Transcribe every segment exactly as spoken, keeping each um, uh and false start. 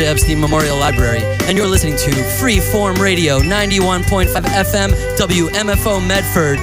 J. Epstein Memorial Library, and you're listening to Freeform Radio, ninety-one point five F M, W M F O Medford.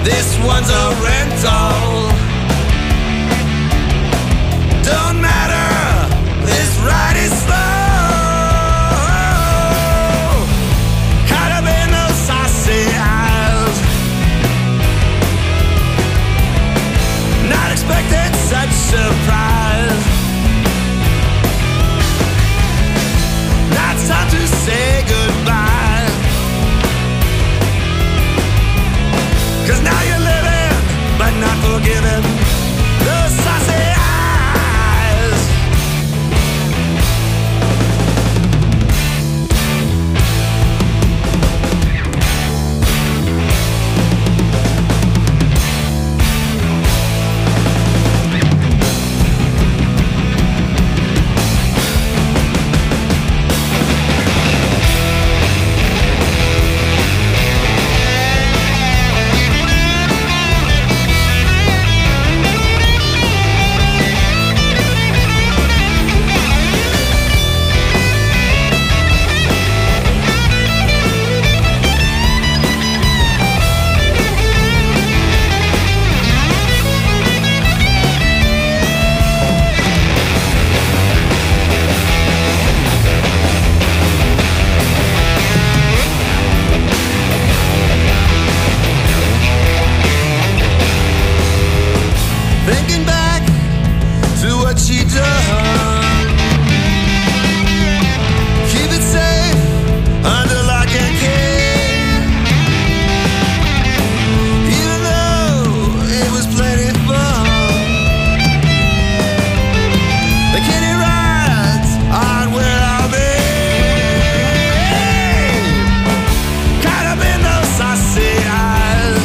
This one's a rental. Don't matter, this ride is slow. Caught up in those saucy eyes. Not expecting such surprise. Now it's time to say goodbye. 'Cause now you're living, but not forgiven. Those saucy eyes. Thinking back to what she done. Keep it safe under lock and key. Even though it was plenty fun. The kiddie rides on where I'll be. Caught up in those saucy eyes.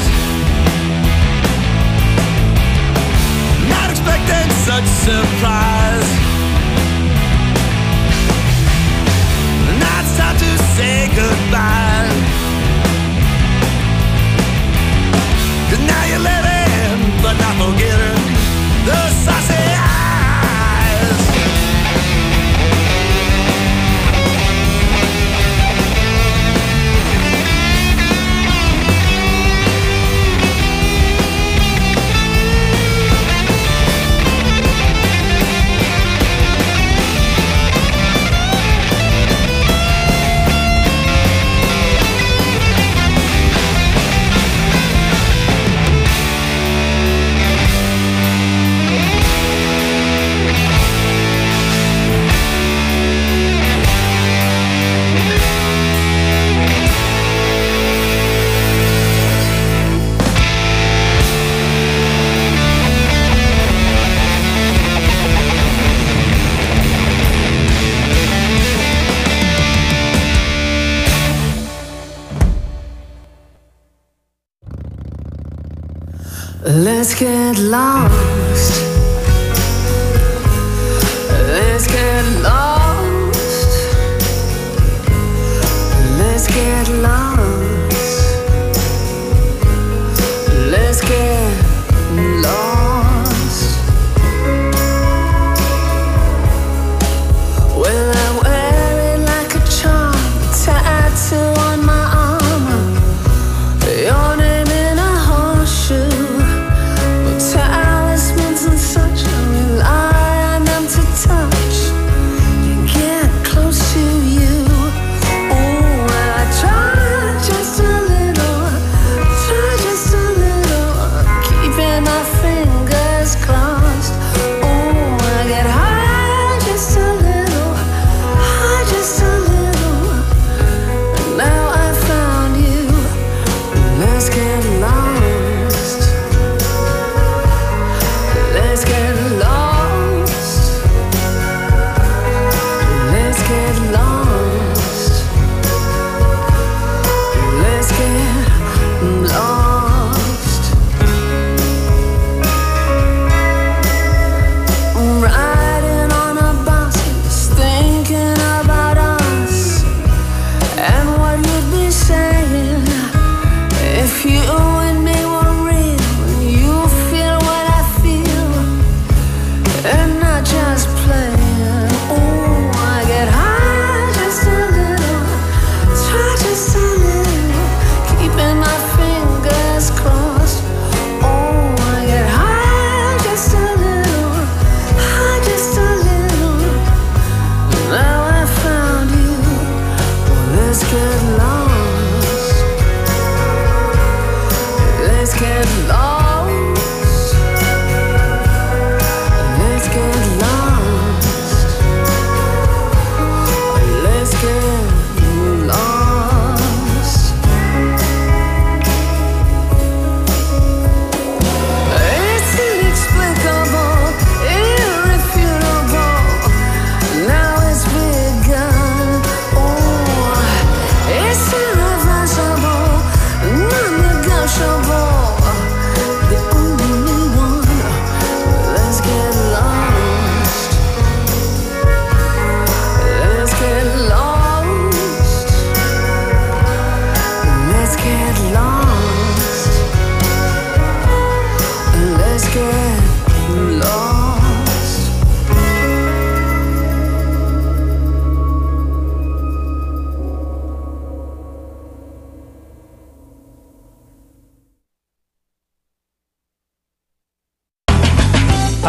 Not expecting such surprise. Now it's time to say goodbye. 'Cause now you're living, but not forgetting those saucy eyes. Let's get lost. Let's get lost. Let's get lost. Let's get lost. Well, I wear it like a charm, tattoo on my armor. Your name in a horseshoe. Talismans and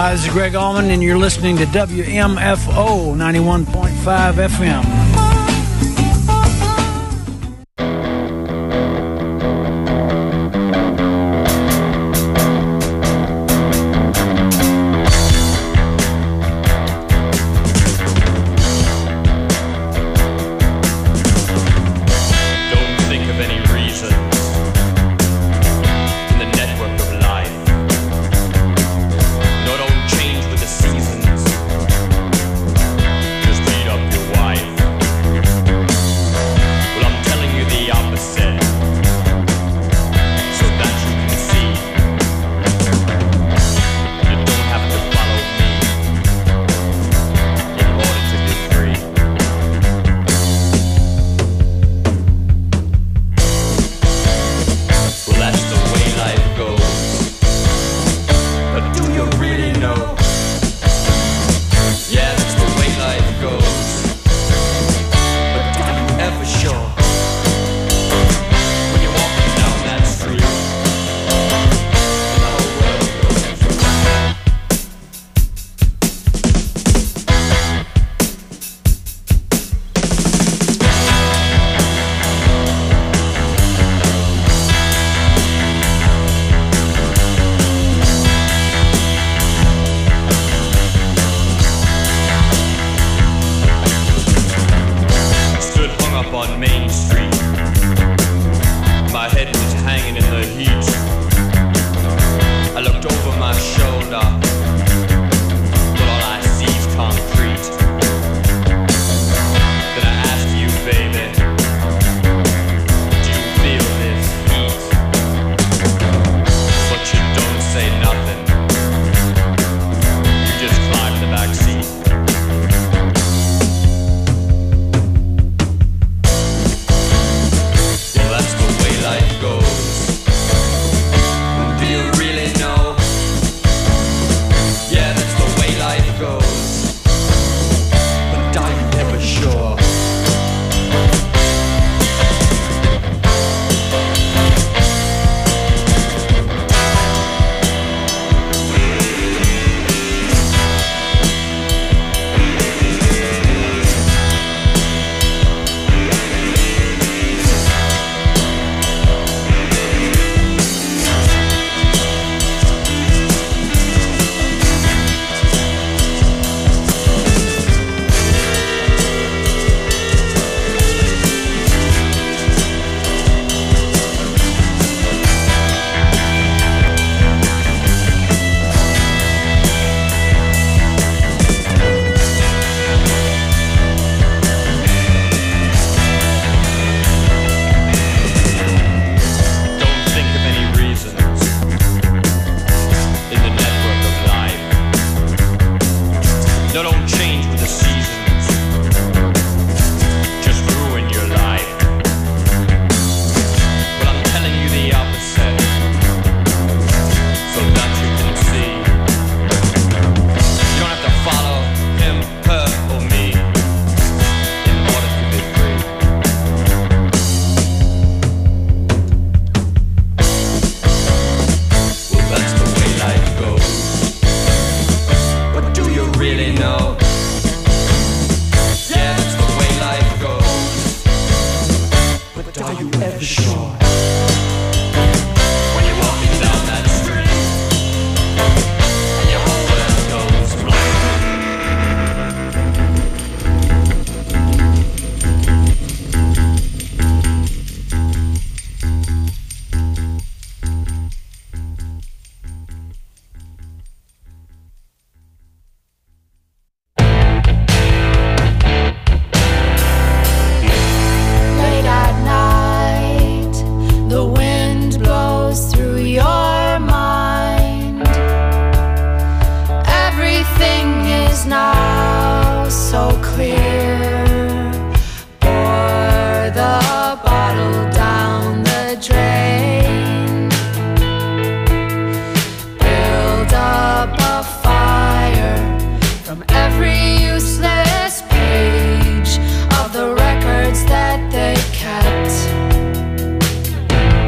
Hi, this is Greg Allman, and you're listening to W M F O ninety-one point five F M.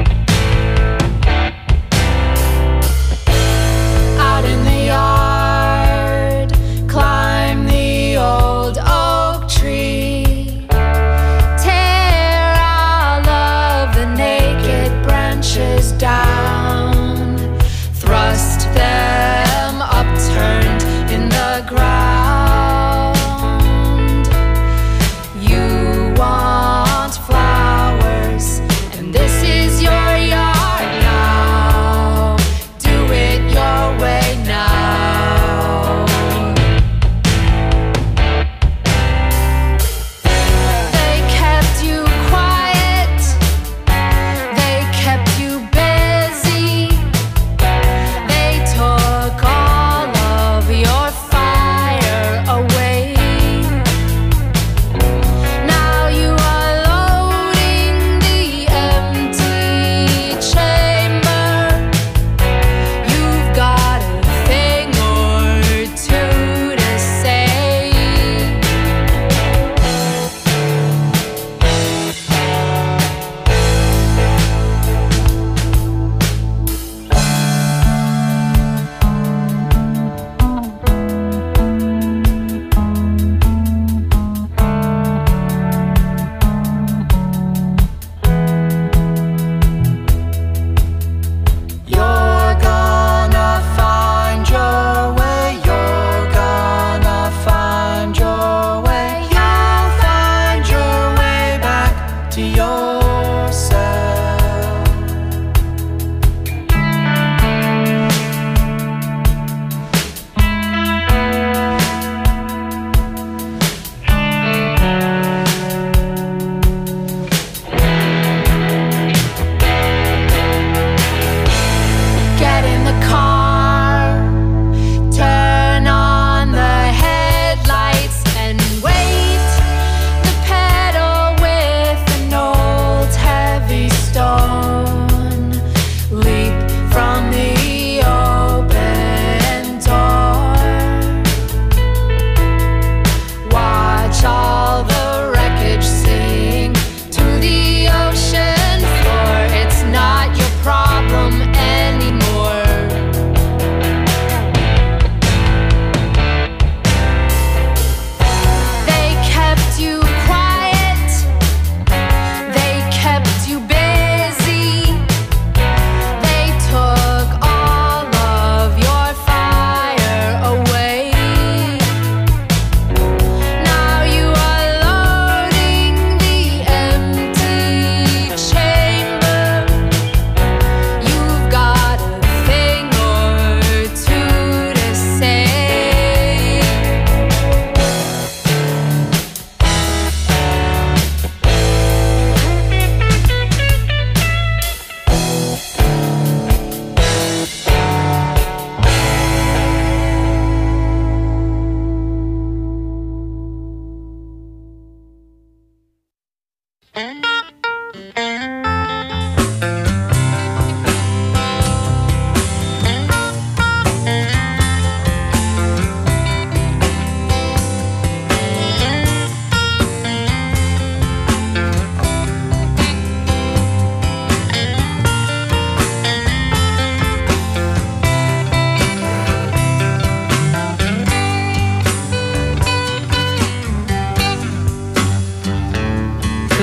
Out in the yard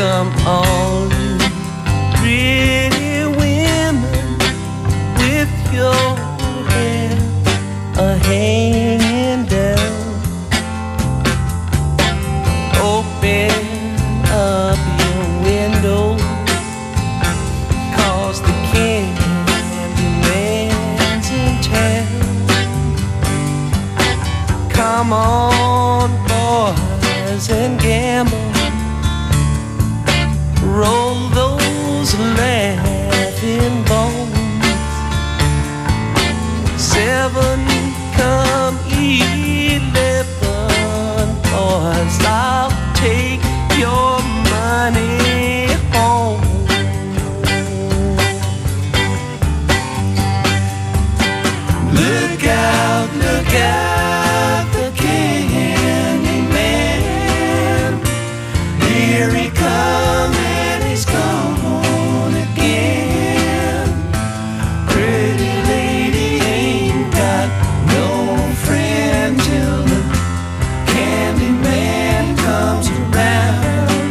Come on, pretty women, with your hair a hanging down. Open up your window, 'cause the Candyman's in town. Come on, boys, and gamble. Roll those laughing bones. Seven come eleven, boys, I'll take your money home. Look out, look out, the Candyman. Here he comes. He's gone again. Pretty lady ain't got no friend till the Candyman comes around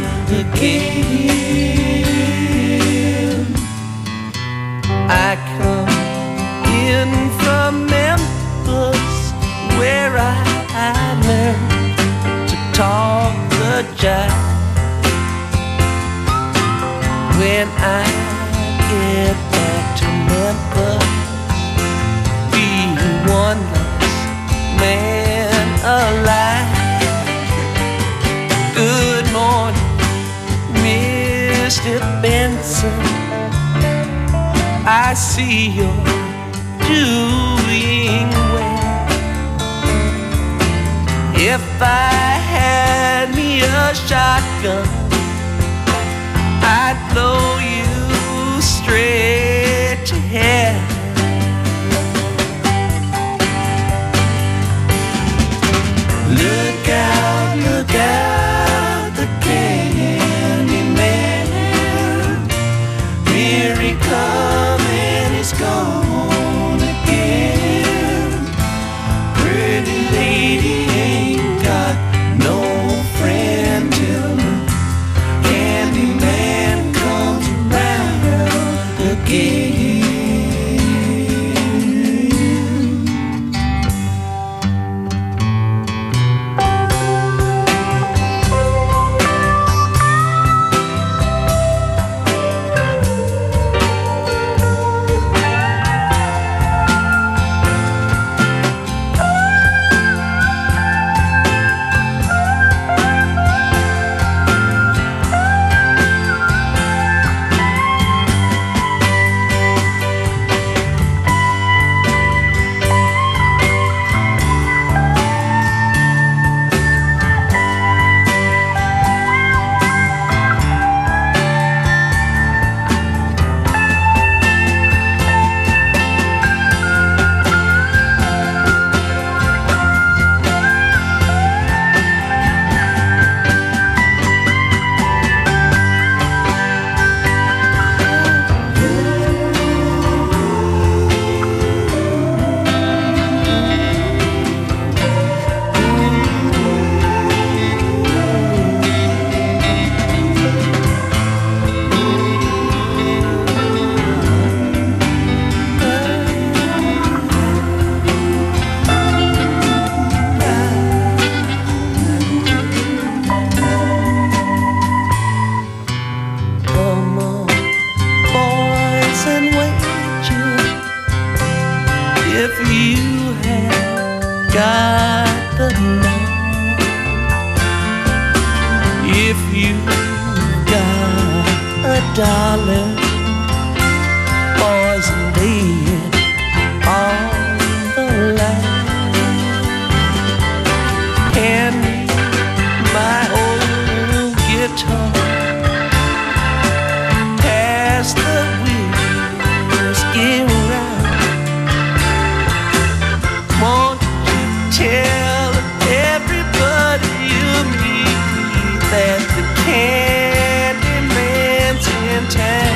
again. I come in from Memphis, where I, I learned to talk the jive. When I get back to Memphis, be one less man alive. Good morning, Mister Benson. I see you're doing well. If I had me a shotgun, I'd blow you straight to hell. Look out, look out, the Candyman. Here he comes and he's gone again. Pretty lady ain't got no friend till the Candyman comes around again. Dollar, boys, lay it on the line. Hand me my old guitar, pass the whiskey around. Won't you tell everybody you meet that the Candyman's in town?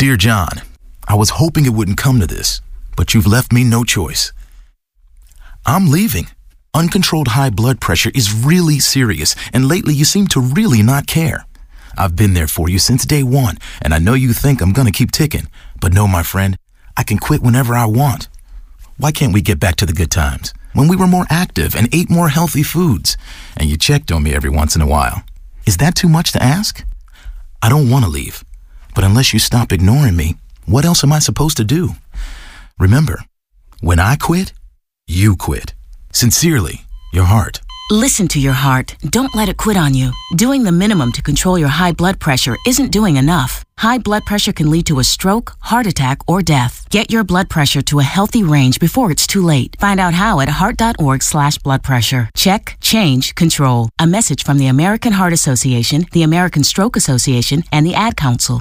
Dear John, I was hoping it wouldn't come to this, but you've left me no choice. I'm leaving. Uncontrolled high blood pressure is really serious, and lately you seem to really not care. I've been there for you since day one, and I know you think I'm gonna keep ticking, but no, my friend, I can quit whenever I want. Why can't we get back to the good times, when we were more active and ate more healthy foods, and you checked on me every once in a while? Is that too much to ask? I don't want to leave, but unless you stop ignoring me, what else am I supposed to do? Remember, when I quit, you quit. Sincerely, your heart. Listen to your heart. Don't let it quit on you. Doing the minimum to control your high blood pressure isn't doing enough. High blood pressure can lead to a stroke, heart attack, or death. Get your blood pressure to a healthy range before it's too late. Find out how at heart.org slash blood pressure. Check, change, control. A message from the American Heart Association, the American Stroke Association, and the Ad Council.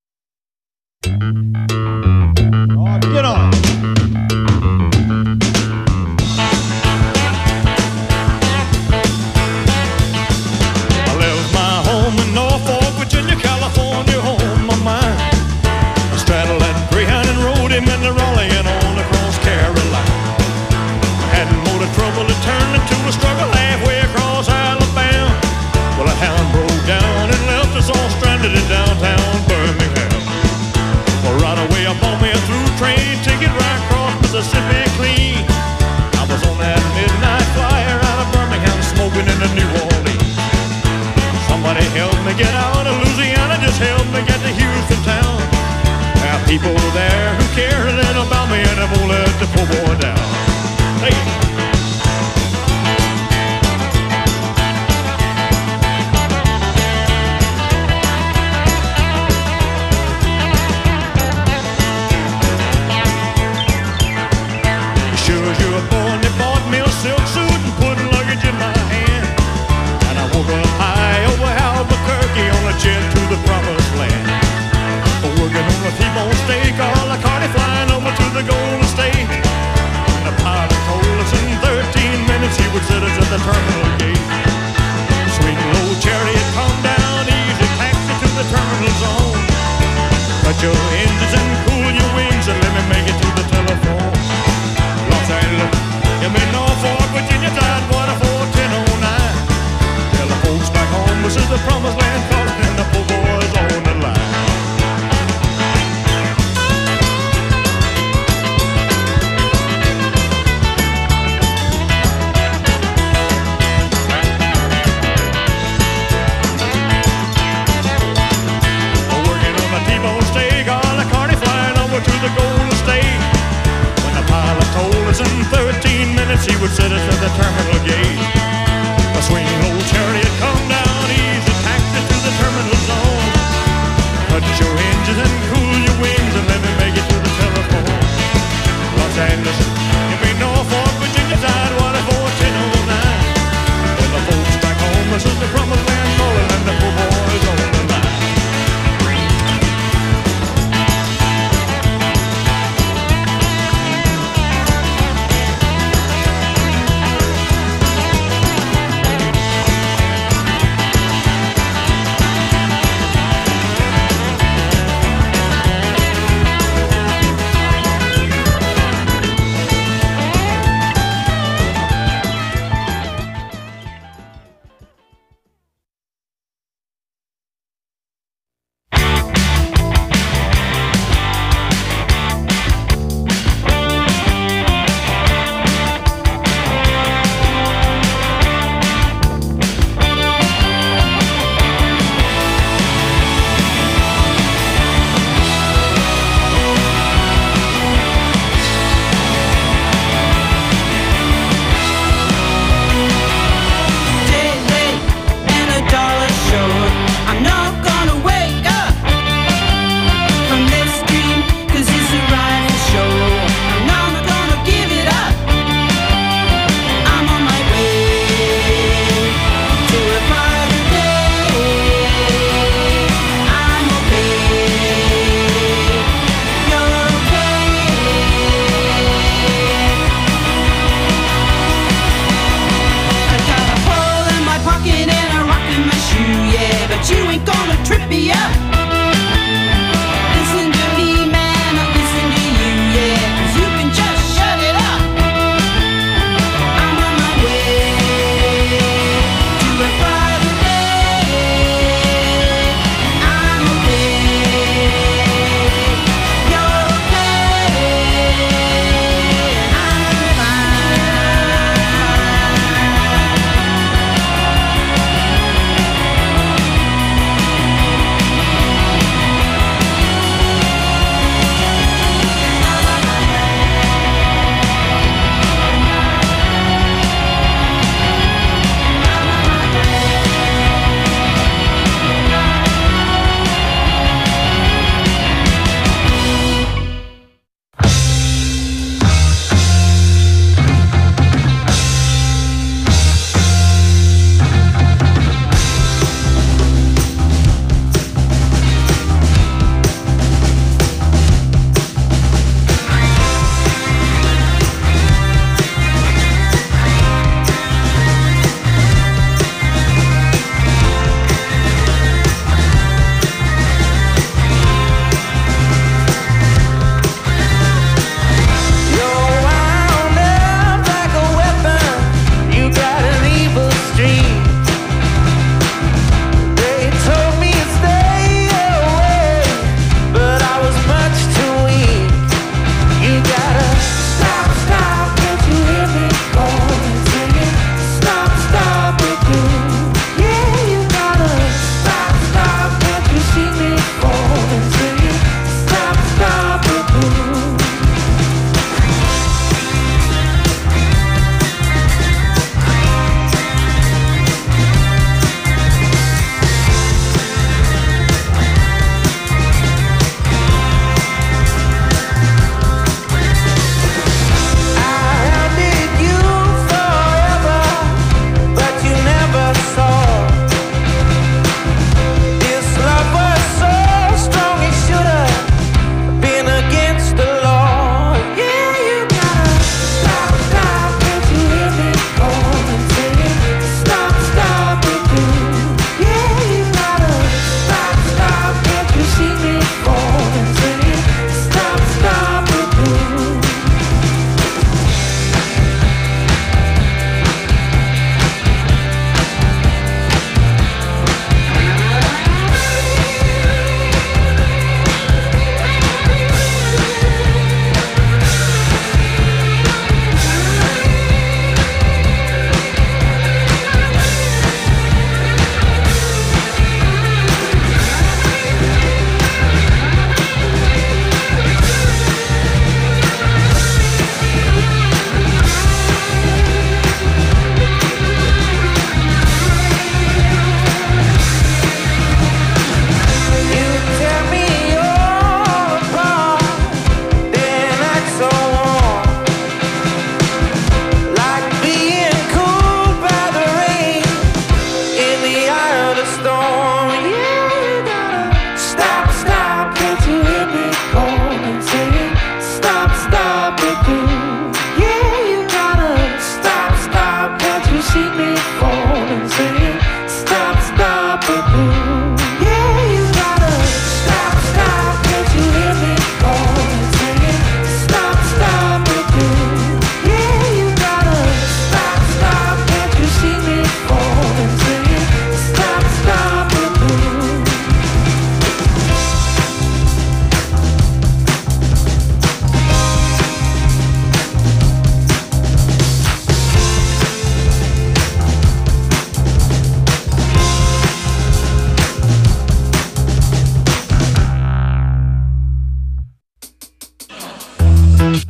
Oh, get on. Mississippi clean. I was on that midnight flyer out of Birmingham, smoking in the New Orleans. Somebody help me get out of Louisiana, just help me get to Houston town. There are people there who care a little about me, and I won't let the poor boy down. Hey. To the promised land, working on a T-bone steak, all a cardi flying over to the Golden State. And the pilot told us in thirteen minutes he would set us at the terminal gate. Sweet low chariot, come down easy, taxi to the terminal zone. Cut your engines and cool your wings and let me make it to the telephone. Los Angeles, give me Norfolk, Virginia, Tidewater four ten oh nine. Tell the folks back home this is the promised land calling. The poor boys on the line. Working on a T-bone steak, all the cardi flying over to the Golden State. When the pilot told us in thirteen minutes he would set us at the terminal gate. A swinging old chariot come down easy, taxi to the terminal zone. Cut your engines and cool your wings and let me make it to the telephone. Los Angeles, give me Norfolk, Virginia, Tidewater four ten oh nine. When the folks back home, this is the promised land calling, and the poor boys on the line.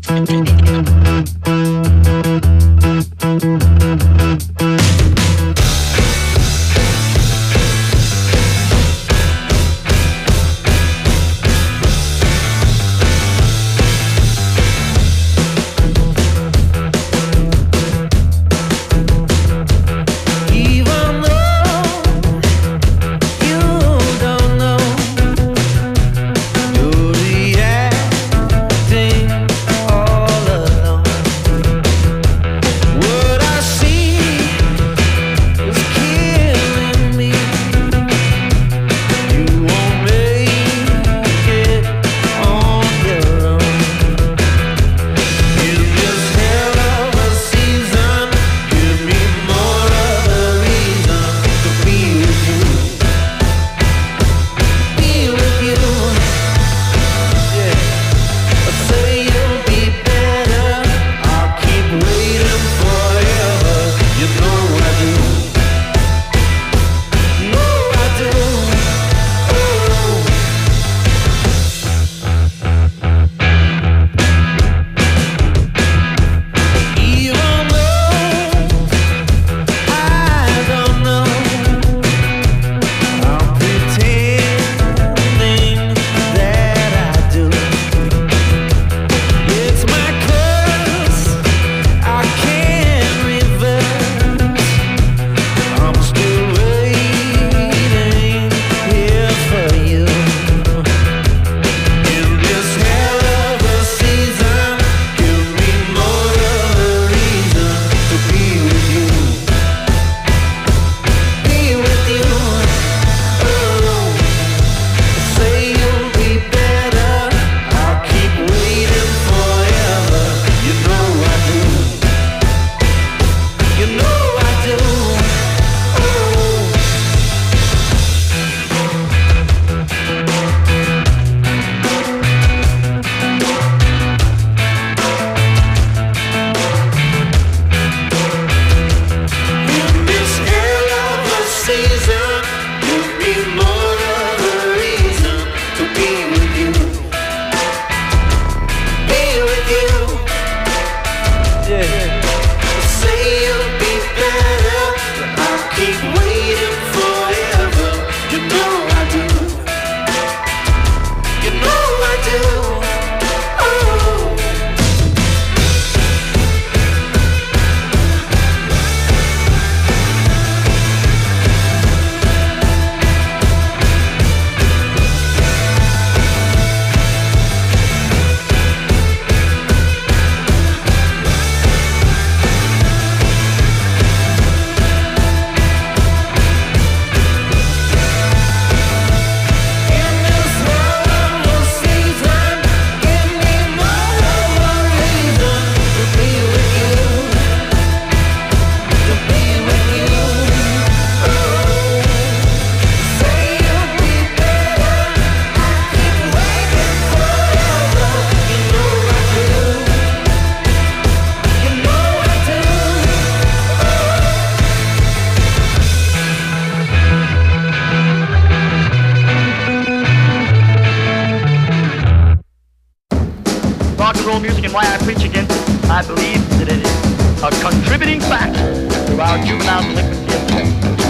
I believe that it is a contributing factor to our juvenile delinquency.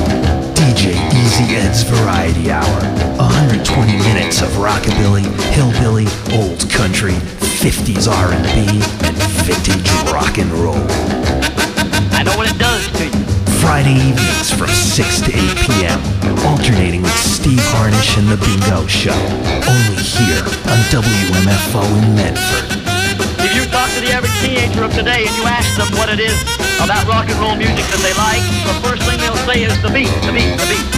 D J Easy Ed's Variety Hour. one hundred twenty minutes of rockabilly, hillbilly, old country, fifties R and B, and vintage rock and roll. I know what it does to you. Friday evenings from six to eight p.m. Alternating with Steve Harnish and The Bingo Show. Only here on W M F O in Medford. If you talk to the average teenager of today and you ask them what it is about rock and roll music that they like, the first thing they'll say is the beat, the beat, the beat.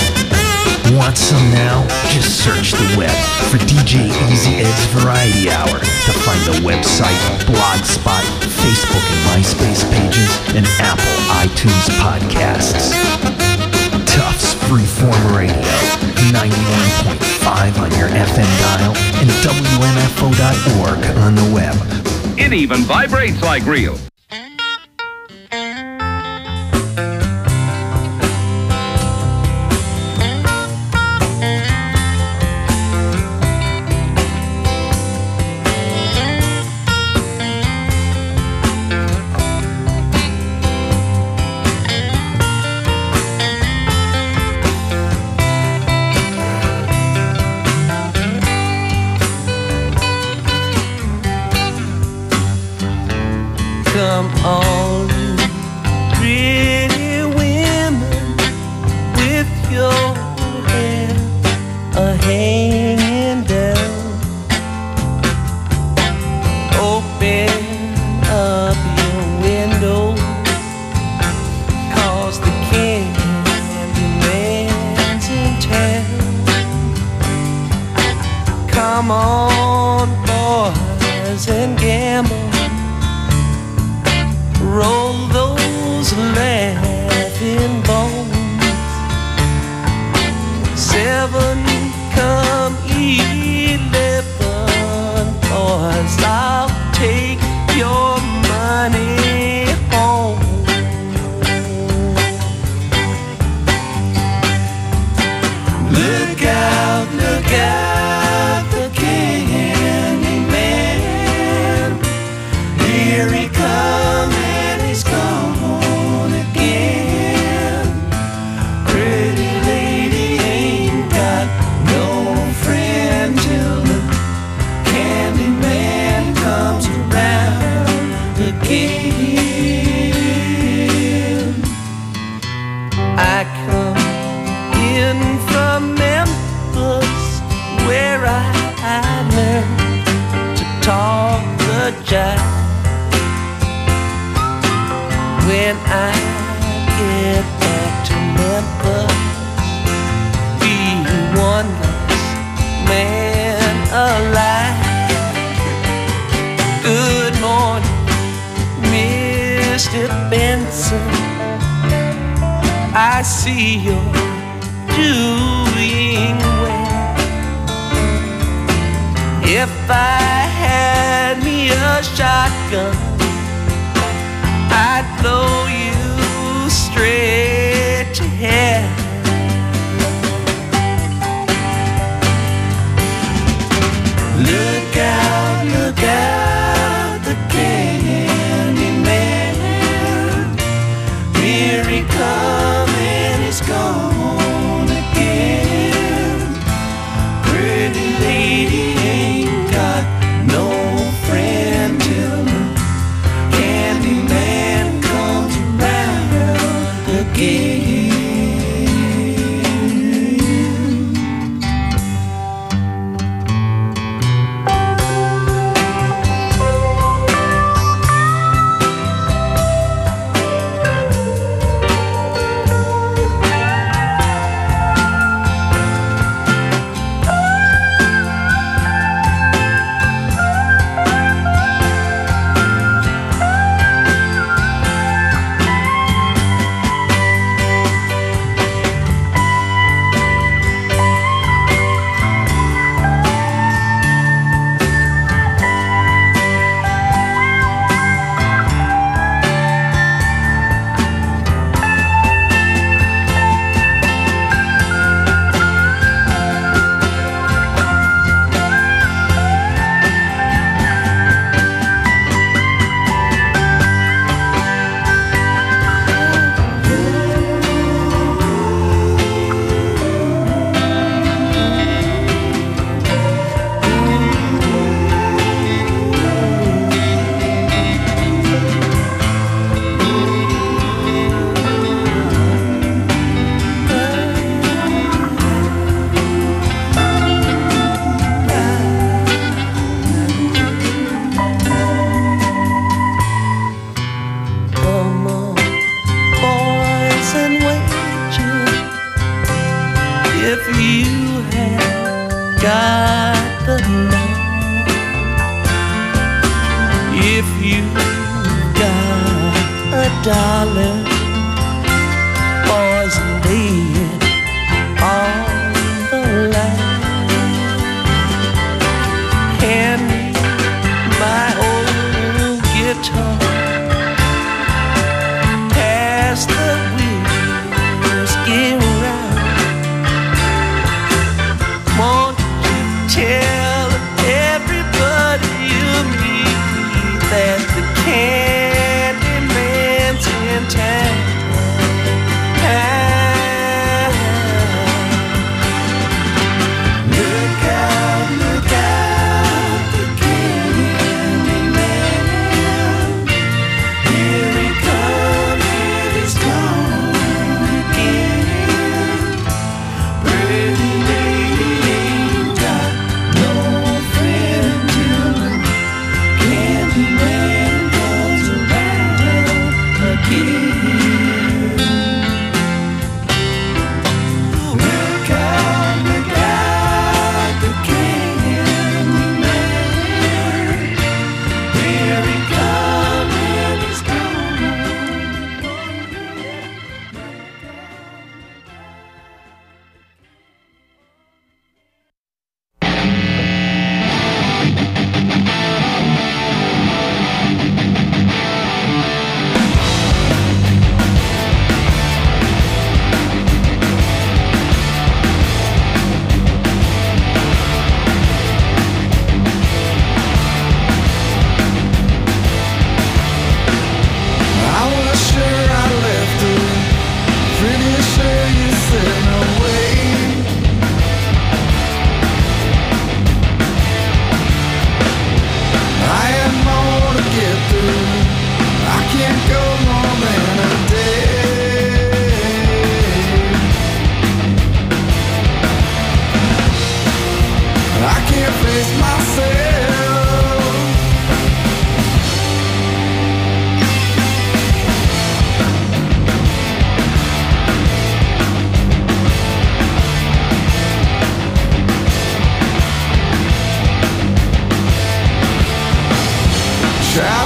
Want some now? Just search the web for D J Easy Ed's Variety Hour to find the website, Blogspot, Facebook and MySpace pages, and Apple iTunes podcasts. Tufts Freeform Radio, ninety-one point five on your F M dial, and W M F O dot org on the web. It even vibrates like real. Come on, pretty women, with your hair a hanging down. Open up your window, 'cause the Candyman's in town. Come on, boys, and gamble. Roll those laughing bones. Seven come eleven, boys, I'll take your money home. Look out, look out, the Candyman. Here he comes. He's gone again. Pretty lady ain't got no friend till the Candyman comes around again. I come in from Memphis, where I, I learned to talk the jive. When I get back to Memphis, be one less man alive. Good morning, Mister Benson. I see you're doing well. If I had me a shotgun, I'd blow you straight to hell. Look out, look out, the Candyman. Here he comes and he's gone again. Pretty lady ain't got no friend till the Candyman comes around again. Dollar, boys, lay it on the line. Hand me my old guitar, pass the whiskey around. Won't you tell everybody you meet that the Candyman's in town?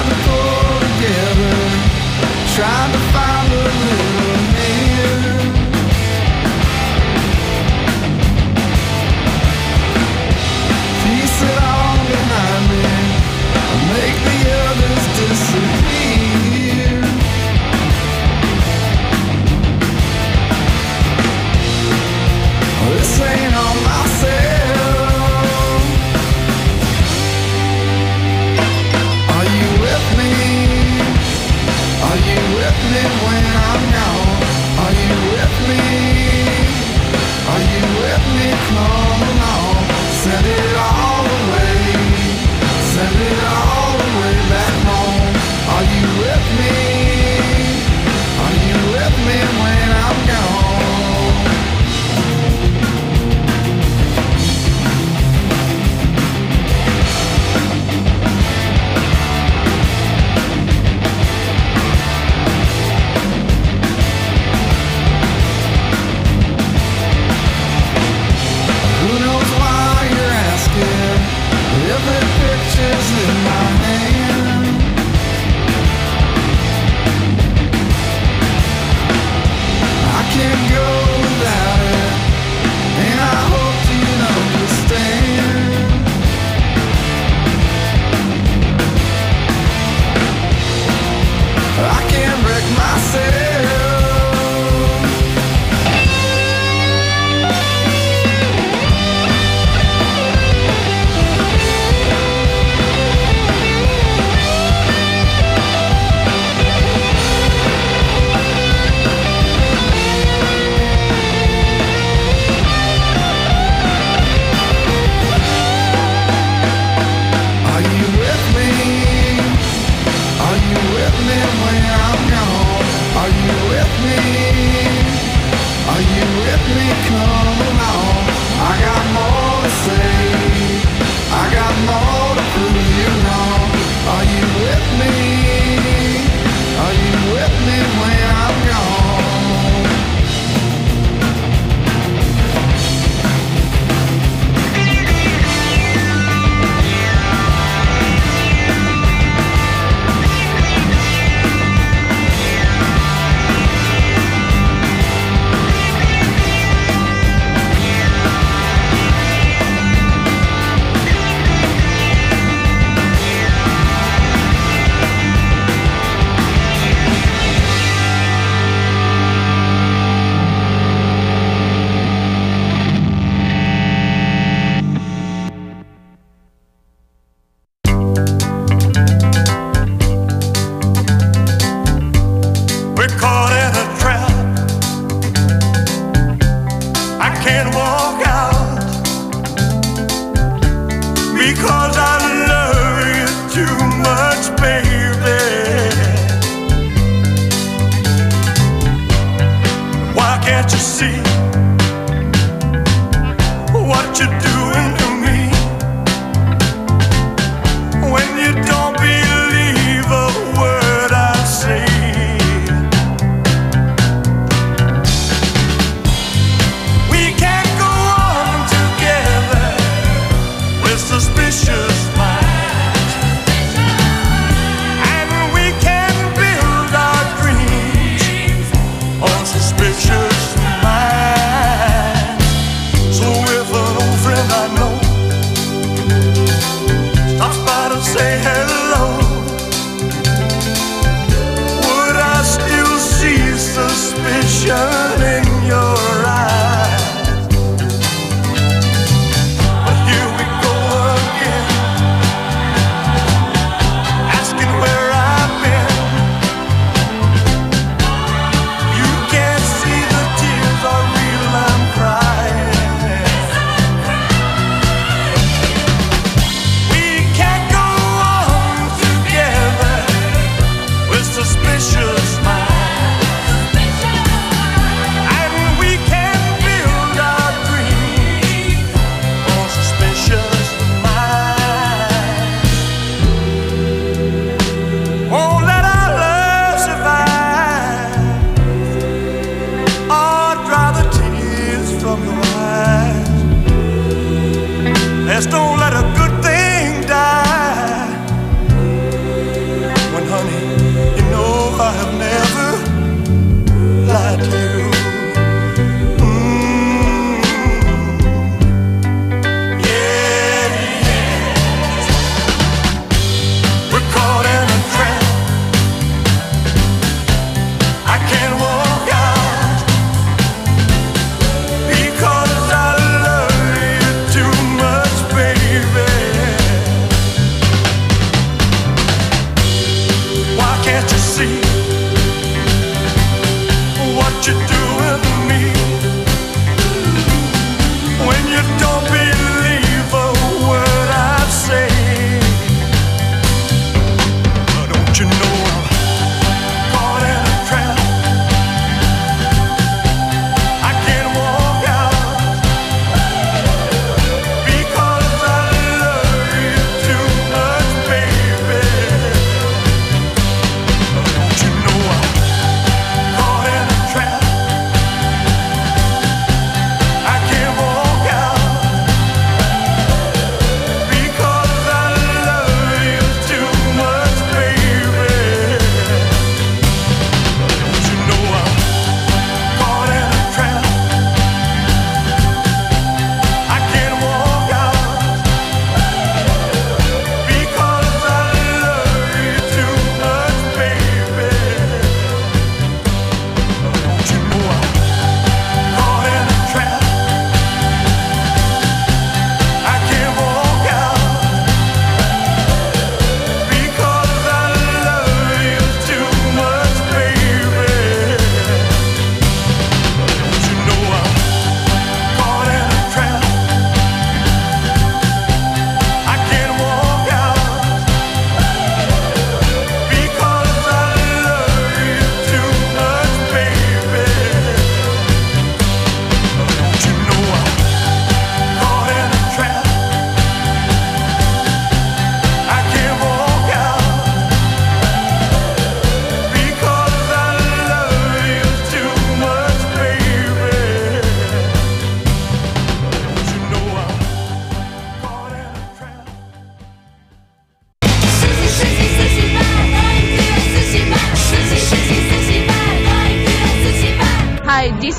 hard to pull together, trying to find a little hand. Piece it all behind me, make the others disappear. This ain't on myself. Are you with me? Are you with me?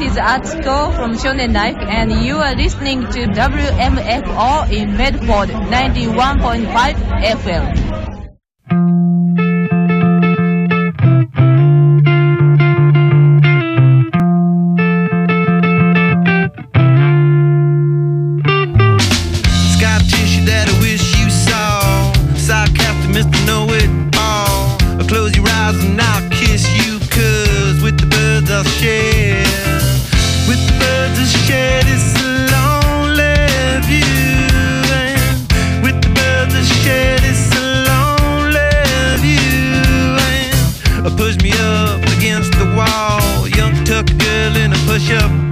is Atsuko from Shonen Life, and you are listening to W M F O in Medford, ninety-one point five F M. Scar tissue that I wish you saw. Sarcastic Mister Know-It-All. Close your eyes and I'll kiss you, cause with the birds I'll share. With the birds I'll share this lonely view. And with the birds I'll share this lonely view. And push me up against the wall. Young tuck girl in a push-up